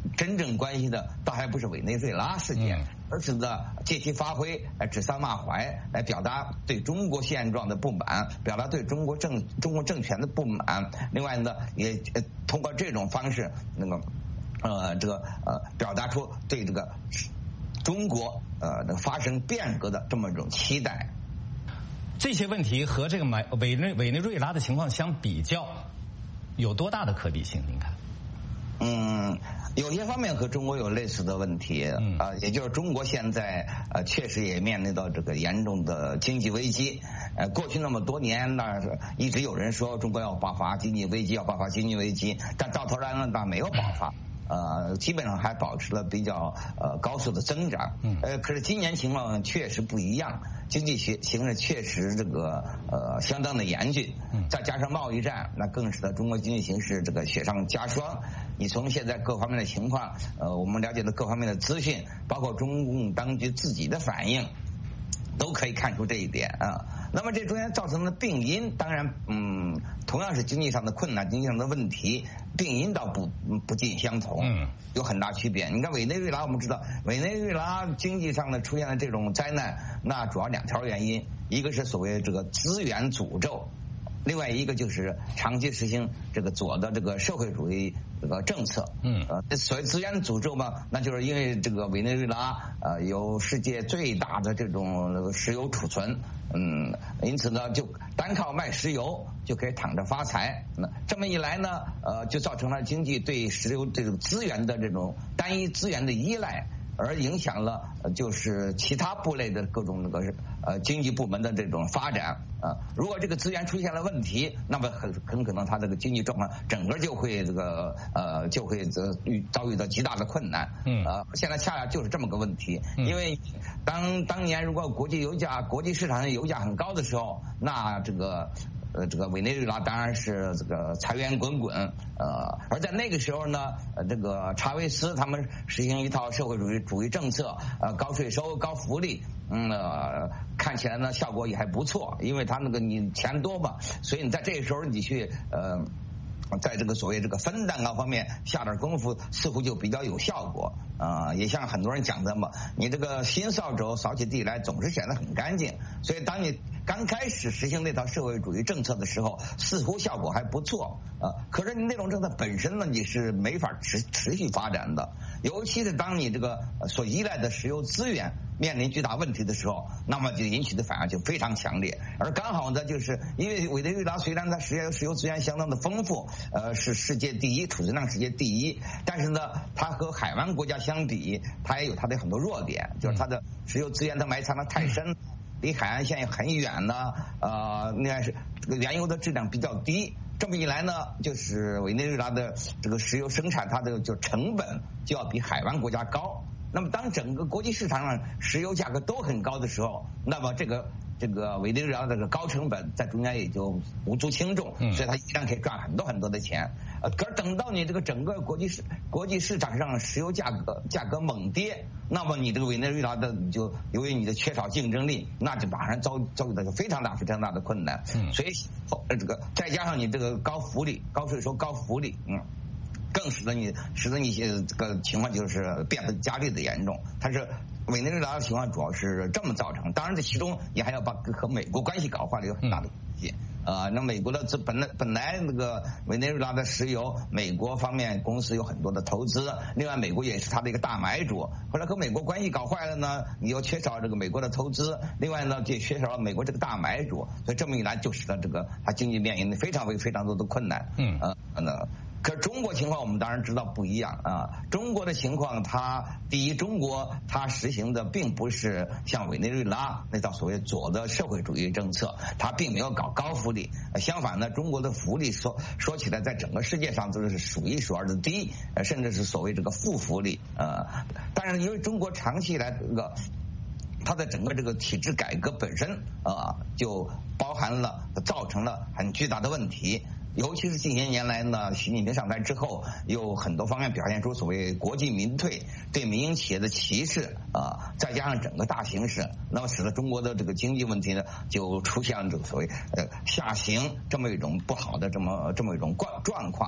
真正关心的倒还不是委内瑞拉事件，而是呢借题发挥，指桑骂槐，来表达对中国现状的不满，表达对中国政权的不满。另外呢，也通过这种方式，表达出对这个中国发生变革的这么一种期待。 这些问题和这个委内瑞拉的情况相比较，有多大的可比性？您看？ 有些方面和中国有类似的问题也就是中国现在确实也面临到这个严重的经济危机。过去那么多年呢，一直有人说中国要爆发经济危机，但到头来呢，没有爆发。基本上还保持了比较高速的增长。可是今年情况确实不一样，经济形势确实这个相当的严峻，再加上贸易战，那更使得中国经济形势这个雪上加霜。你从现在各方面的情况，我们了解的各方面的资讯，包括中共当局自己的反应，都可以看出这一点啊。那么这中间造成的病因，当然同样是经济上的困难，经济上的问题，病因倒不尽相同，有很大区别。你看委内瑞拉，我们知道委内瑞拉经济上呢出现了这种灾难，那主要2条原因，一个是所谓这个资源诅咒，另外一个就是长期实行这个左的这个社会主义这个政策。所谓资源诅咒嘛，那就是因为这个委内瑞拉有世界最大的这种石油储存，因此呢就单靠卖石油就可以躺着发财。这么一来呢，就造成了经济对石油这种资源的这种单一资源的依赖，而影响了就是其他部类的各种经济部门的这种发展。如果这个资源出现了问题，那么很可能它这个经济状况整个就会遭遇到极大的困难。现在恰恰就是这么个问题。因为当年如果国际市场的油价很高的时候，那这个委内瑞拉当然是这个财源滚滚，而在那个时候呢，这个查韦斯他们实行一套社会主义政策，高税收、高福利，看起来呢效果也还不错，因为他那个你钱多嘛，所以你在这个时候你去在这个所谓这个分蛋糕方面下点功夫，似乎就比较有效果。也像很多人讲的嘛，你这个新扫帚扫起地来总是显得很干净。所以当你刚开始实行那套社会主义政策的时候，似乎效果还不错。可是你那种政策本身呢，你是没法持续发展的。尤其是当你这个所依赖的石油资源面临巨大问题的时候，那么就引起的反应就非常强烈。而刚好呢，就是因为委内瑞拉虽然它石油资源相当的丰富，是世界第一，储存量世界第一，但是呢，它和海湾国家相比，它也有它的很多弱点，就是它的石油资源它埋藏的太深，离海岸线很远呢，另外是这个原油的质量比较低。这么一来呢，就是委内瑞拉的这个石油生产，它的就成本就要比海湾国家高。那么当整个国际市场上石油价格都很高的时候，那么这个委内瑞拉的这个高成本在中间也就无足轻重，所以它依然可以赚很多很多的钱。可是等到你这个整个国际市场上石油价格猛跌，那么你这个委内瑞拉的就由于你的缺少竞争力，那就马上遭遇到非常大的困难。所以这个再加上你这个高福利、高税收、高福利，更使得你这个情况就是变得加厉的严重。它是委内瑞拉的情况主要是这么造成，当然这其中也还要把和美国关系搞坏了有很大的关系。那美国的本来那个委内瑞拉的石油，美国方面公司有很多的投资，另外美国也是它的一个大买主。后来和美国关系搞坏了呢，你又缺少这个美国的投资，另外呢也缺少了美国这个大买主，所以这么一来就使得这个它经济面临非常多的困难。可是中国情况我们当然知道不一样啊。中国的情况，第一，中国它实行的并不是像委内瑞拉那套所谓左的社会主义政策，它并没有搞高福利。相反呢，中国的福利说起来，在整个世界上都是数一数二的低，甚至是所谓这个负福利。但是因为中国长期以来它的整个这个体制改革本身就造成了很巨大的问题。尤其是近些年来呢，习近平上台之后，有很多方面表现出所谓国进民退、对民营企业的歧视再加上整个大形势，那么使得中国的这个经济问题呢，就出现了这个所谓下行这么一种不好的这么一种状况。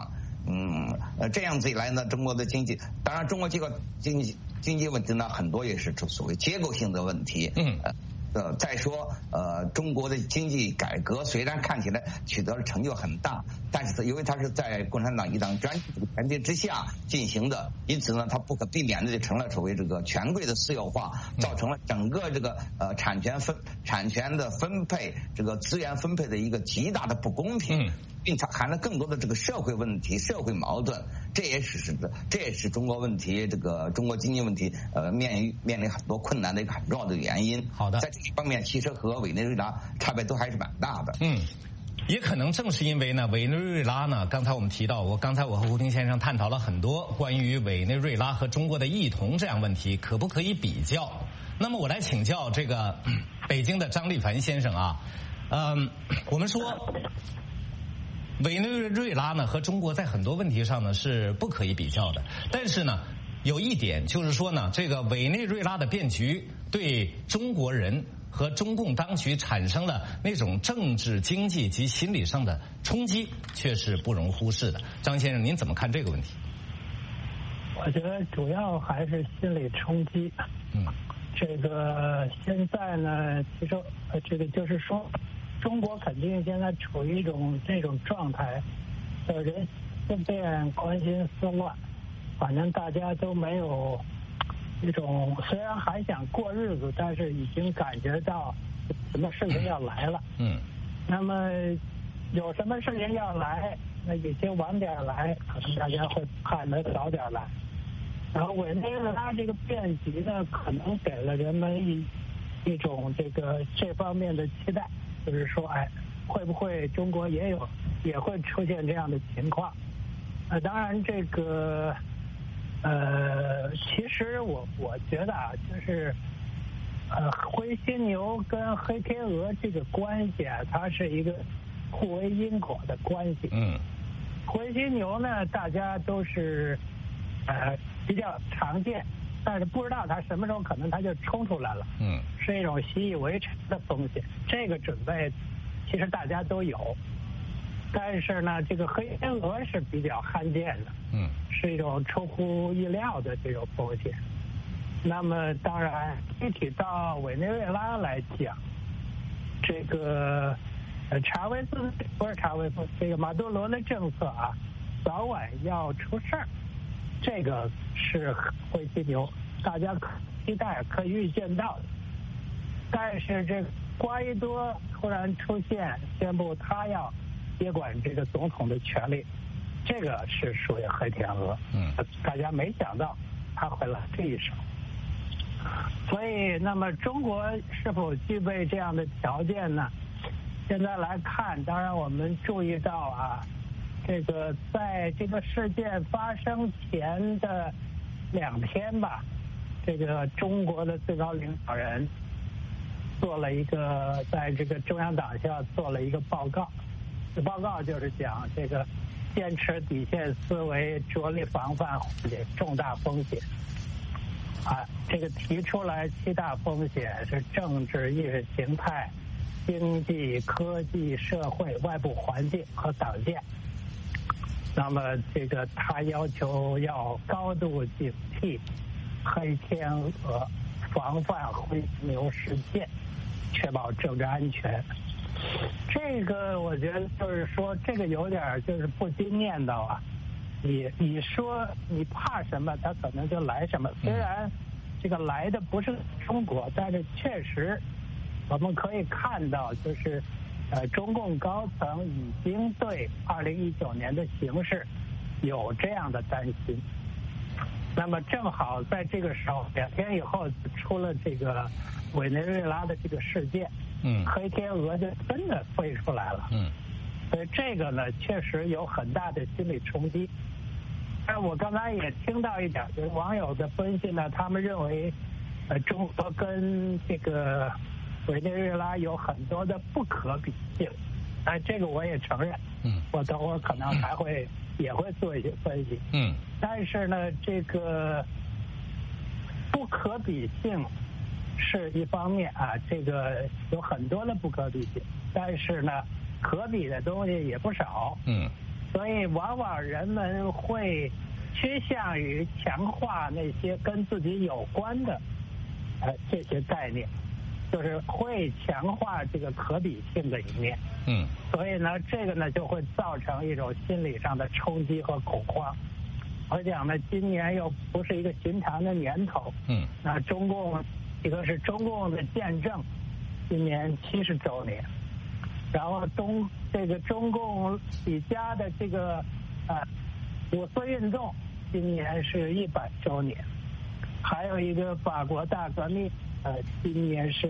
这样子一来呢，中国的经济，当然中国这个经济问题呢，很多也是所谓结构性的问题。再说中国的经济改革虽然看起来取得了成就很大，但是因为它是在共产党一党专制的前提之下进行的，因此呢，它不可避免的就成了所谓这个权贵的私有化，造成了整个这个产权的分配，这个资源分配的一个极大的不公平，并且含了更多的这个社会问题、社会矛盾，这也是中国问题，这个中国经济问题面临很多困难的一个很重要的原因。 好的， 在这一方面，其实和委内瑞拉差别都还是蛮大的。 也可能正是因为呢，委内瑞拉呢，刚才我们提到，刚才我和胡平先生探讨了很多关于委内瑞拉和中国的异同这样问题，可不可以比较？那么我来请教这个北京的张立凡先生啊，我们说委内瑞拉呢和中国在很多问题上呢是不可以比较的，但是呢，有一点就是说呢，这个委内瑞拉的变局对中国人和中共当局产生了那种政治、经济及心理上的冲击，却是不容忽视的。张先生，您怎么看这个问题？ 我觉得主要还是心理冲击。这个现在呢，其实这个就是说，中国肯定现在处于这种状态，人思变，关心思乱，反正大家都没有一种，虽然还想过日子，但是已经感觉到什么事情要来了。那么有什么事情要来，那有些晚点来，可能大家会盼着早点来。然后委内瑞拉这个变局呢，可能给了人们一种这方面的期待，就是说，会不会中国也会出现这样的情况？当然这个。其实我觉得啊，就是灰犀牛跟黑天鹅这个关系啊，它是一个互为因果的关系。灰犀牛呢，大家都是比较常见，但是不知道它什么时候可能它就冲出来了。是一种习以为常的风险。这个准备其实大家都有。但是呢，这个黑天鹅是比较罕见的，是一种出乎意料的这种风险。那么当然，具体到委内瑞拉来讲，这个这个马杜罗的政策啊，早晚要出事儿，这个是灰犀牛，大家可期待、可预见到的。但是这瓜伊多突然出现，宣布他要接管这个总统的权利，这个是属于黑天鹅。大家没想到他会来这一手。所以，那么中国是否具备这样的条件呢？现在来看，当然我们注意到啊，这个在这个事件发生前的2天吧，这个中国的最高领导人做了一个，在这个中央党校做了一个报告。这报告就是讲这个坚持底线思维，着力防范缓解重大风险。这个提出来7大风险是政治、意识形态、经济、科技、社会、外部环境和党建。那么这个他要求要高度警惕黑天鹅，防范灰犀牛事件，确保政治安全。这个我觉得就是说，这个有点就是不禁念叨啊。你说你怕什么，他可能就来什么。虽然这个来的不是中国，但是确实我们可以看到，就是中共高层已经对2019年的形势有这样的担心。那么正好在这个时候，2天以后出了这个委内瑞拉的这个事件，黑天鹅就真的飞出来了。所以这个呢，确实有很大的心理冲击。但我刚才也听到一点，就是网友的分析呢，他们认为，中国跟这个委内瑞拉有很多的不可比性。这个我也承认。我等会儿可能也会做一些分析。但是呢，这个不可比性是一方面啊，这个有很多的不可比性，但是呢，可比的东西也不少。 所以往往人们会趋向于强化那些跟自己有关的这些概念，就是会强化这个可比性的一面。所以呢，这个呢就会造成一种心理上的冲击和恐慌。我讲呢，今年又不是一个寻常的年头。那中共一个是中共的建政，今年70周年，然后中共起家的这个五四运动，今年是100周年，还有一个法国大革命，今年是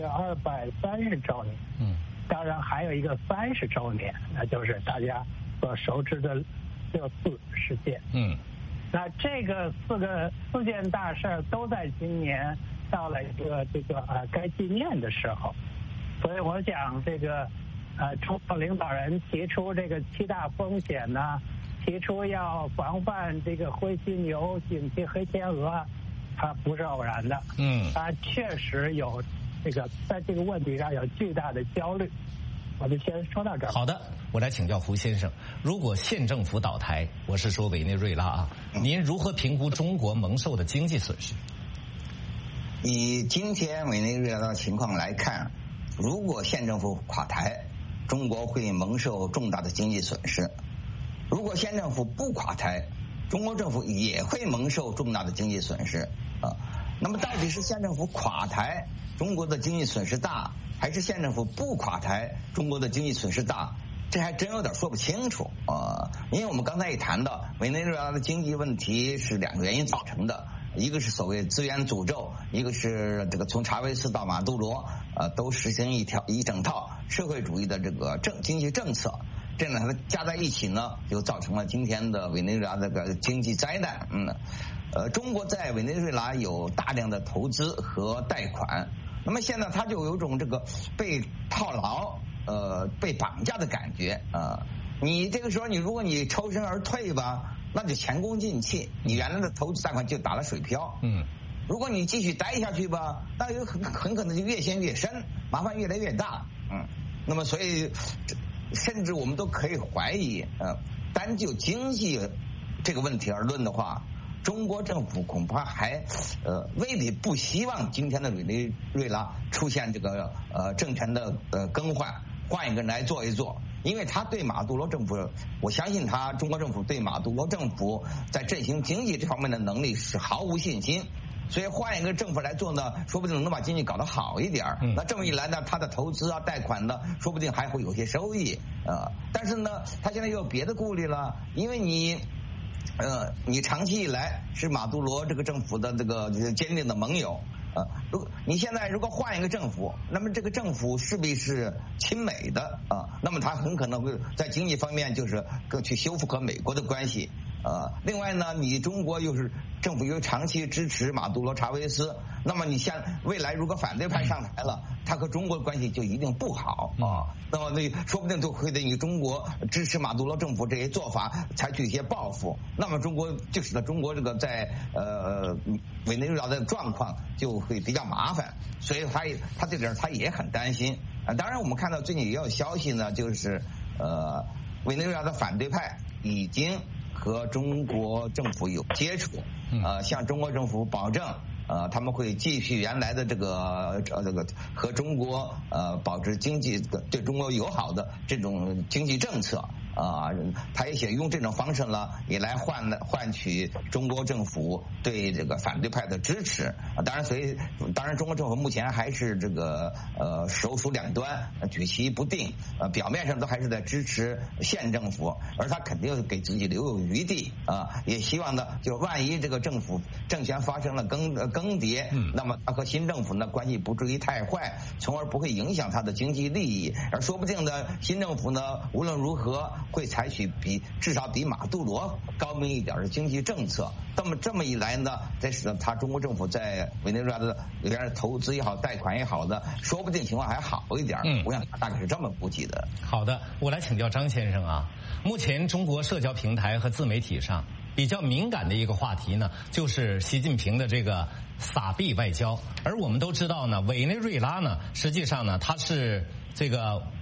230周年。当然还有一个30周年，那就是大家所熟知的6·4事件。那这个四件大事都在今年到了一个该纪念的时候，所以我讲这个中国领导人提出这个7大风险呢，提出要防范这个灰犀牛、警惕黑天鹅，它不是偶然的。它确实有在这个问题上有巨大的焦虑。我就先说到这儿。 好的，我来请教胡先生，如果县政府倒台，我是说委内瑞拉啊，您如何评估中国蒙受的经济损失？ 以今天委内瑞拉的情况来看，如果县政府垮台，中国会蒙受重大的经济损失；如果县政府不垮台，中国政府也会蒙受重大的经济损失啊。那么到底是县政府垮台，中国的经济损失大，还是县政府不垮台，中国的经济损失大？这还真有点说不清楚啊。因为我们刚才也谈到，委内瑞拉的经济问题是2个原因造成的，一个是所谓资源诅咒，一个是这个从查韦斯到马杜罗都实行一整套社会主义的这个经济政策。这样呢，它加在一起呢，就造成了今天的委内瑞拉这个经济灾难。中国在委内瑞拉有大量的投资和贷款，那么现在它就有一种这个被套牢、被绑架的感觉啊。你这个时候，如果你抽身而退吧，那就前功尽弃，你原来的投资贷款就打了水漂。如果你继续待下去吧，那有很可能就越陷越深，麻烦越来越大。那么所以甚至我们都可以怀疑，单就经济这个问题而论的话，中国政府恐怕还未必不希望今天的委内瑞拉出现这个政权的更换，换一个人来做一做。因为他对马杜罗政府，我相信中国政府对马杜罗政府在振兴经济这方面的能力是毫无信心。所以换一个政府来做呢，说不定能把经济搞得好一点。那这么一来呢，他的投资啊、贷款呢，说不定还会有些收益。但是呢，他现在又有别的顾虑了，因为你长期以来是马杜罗这个政府的这个坚定的盟友。你现在如果换一个政府，那么这个政府势必是亲美的那么他很可能会在经济方面就是去修复和美国的关系。另外呢，你中国政府又长期支持马杜罗查韦斯，那么你像未来如果反对派上台了，他和中国的关系就一定不好那么说不定就会对你中国支持马杜罗政府这些做法采取一些报复，那么就使得中国这个在委内瑞拉的状况就会比较麻烦，所以他这点他也很担心。当然我们看到最近也有消息呢，就是委内瑞拉的反对派已经和中国政府有接触，向中国政府保证，他们会继续原来的这个和中国保持对中国友好的这种经济政策。他也想用这种方式呢，也来换取中国政府对这个反对派的支持。当然，中国政府目前还是这个首鼠两端，举棋不定。表面上都还是在支持县政府，而他肯定给自己留有余地也希望呢，就万一这个政权发生了更迭，那么他和新政府呢关系不至于太坏，从而不会影响他的经济利益。而说不定呢，新政府呢无论如何会采取至少比马杜罗高明一点的经济政策。那么这么一来呢，这使得中国政府在委内瑞拉的里边投资也好、贷款也好的，说不定情况还好一点。我想大概是这么估计的。 好的，我来请教张先生啊。目前中国社交平台和自媒体上比较敏感的一个话题呢，就是习近平的这个撒币外交。而我们都知道呢，委内瑞拉呢，实际上呢，它是这个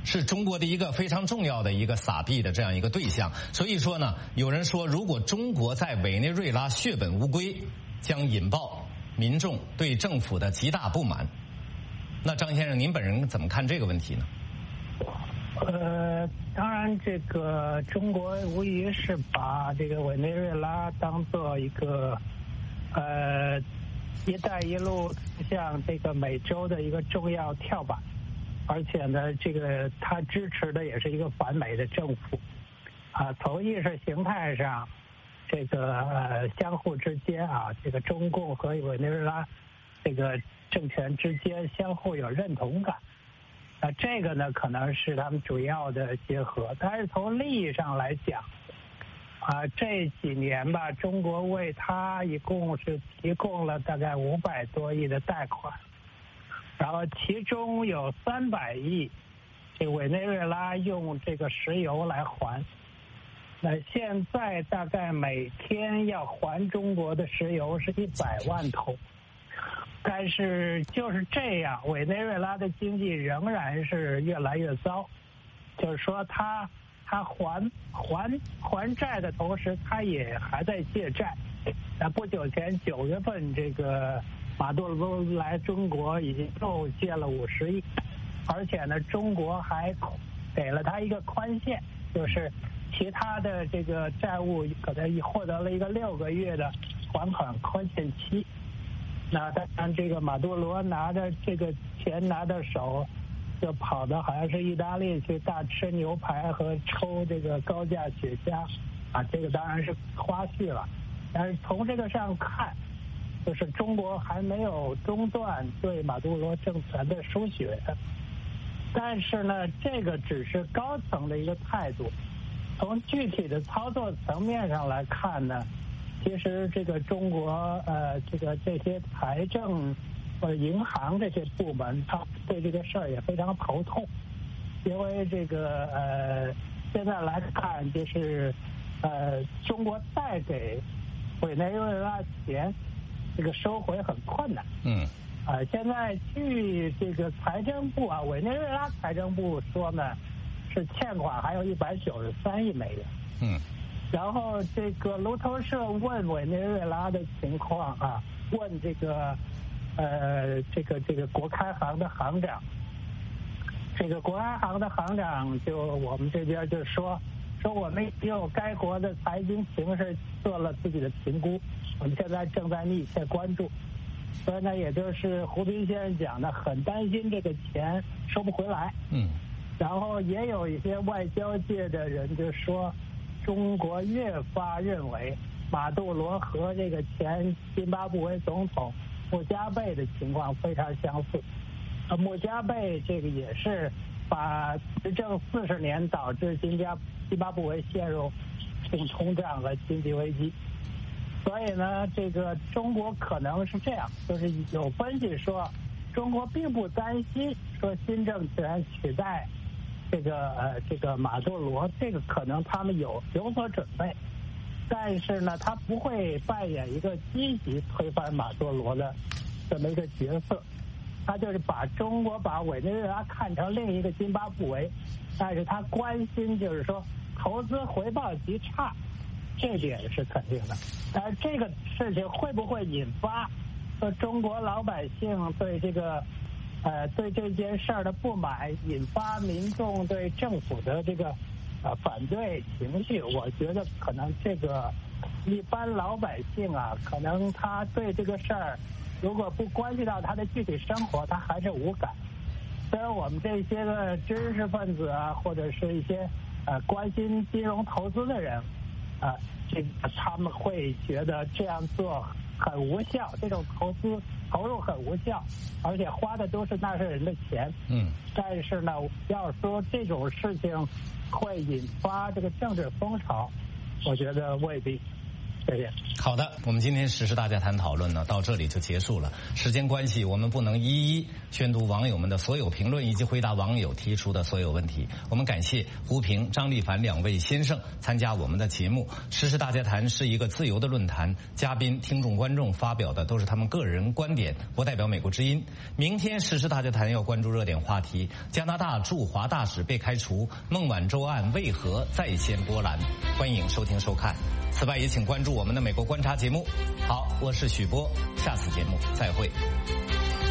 是中国的一个非常重要的一个撒币的这样一个对象。所以说呢，有人说，如果中国在委内瑞拉血本无归，将引爆民众对政府的极大不满。那张先生，您本人怎么看这个问题呢？ 当然，这个中国无疑是把这个委内瑞拉当做一个一带一路向这个美洲的一个重要跳板，而且呢，这个他支持的也是一个反美的政府，从意识形态上，这个相互之间这个中共和委内瑞拉这个政权之间相互有认同感。这个呢可能是他们主要的结合，但是从利益上来讲，这几年吧，中国为他一共是提供了大概500多亿的贷款，然后其中有300亿，这委内瑞拉用这个石油来还。那现在大概每天要还中国的石油是100万桶。但是就是这样，委内瑞拉的经济仍然是越来越糟。就是说他还债的同时，他也还在借债。不久前9月份，这个马杜罗来中国已经又借了50亿，而且呢，中国还给了他一个宽限，就是其他的这个债务可能获得了一个6个月的还款宽限期。那当然，这个马杜罗拿着这个钱拿到手，就跑到好像是意大利去大吃牛排和抽这个高价雪茄，这个当然是花絮了。但是从这个上看，就是中国还没有中断对马杜罗政权的输血，但是呢，这个只是高层的一个态度。从具体的操作层面上来看呢，其实这个中国这些财政或者银行这些部门，他对这个事儿也非常头痛，因为这个现在来看，就是中国贷给委内瑞拉钱，这个收回很困难。现在据这个财政部委内瑞拉财政部说呢，是欠款还有193亿美元。然后这个路透社问委内瑞拉的情况问这个国开行的行长，这个国开行的行长我们这边就说我们就该国的财经形势做了自己的评估，我们现在正在密切关注。所以呢，也就是胡斌先生讲的，很担心这个钱收不回来。然后也有一些外交界的人就说，中国越发认为马杜罗和这个前津巴布韦总统穆加贝的情况非常相似。穆加贝这个也是把执政40年导致津巴布韦陷入性通胀和经济危机。所以呢，这个中国可能是这样，就是有分析说，中国并不担心说新政权取代这个马杜罗，这个可能他们有所准备，但是呢，他不会扮演一个积极推翻马杜罗的这么一个角色，他就是把中国把委内瑞拉看成另一个津巴布韦，但是他关心就是说投资回报极差，这点是肯定的。但是这个事情会不会引发说中国老百姓对对这件事儿的不满，引发民众对政府的这个反对情绪，我觉得可能这个一般老百姓可能他对这个事儿如果不关系到他的具体生活，他还是无感。虽然我们这些个知识分子或者是一些关心金融投资的人他们会觉得这样做很无效，这种投入很无效，而且花的都是纳税人的钱。但是呢，要说这种事情会引发这个政治风潮，我觉得未必。 谢谢。 好的，我们今天时事大家谈讨论呢到这里就结束了。时间关系，我们不能一一宣读网友们的所有评论以及回答网友提出的所有问题。我们感谢胡平、张立凡两位先生参加我们的节目。时事大家谈是一个自由的论坛，嘉宾、听众、观众发表的都是他们个人观点，不代表美国之音。明天时事大家谈要关注热点话题：加拿大驻华大使被开除，孟晚舟案为何再掀波澜？欢迎收听收看。此外，也请关注我们的美国观察节目。好，我是许波，下次节目再会。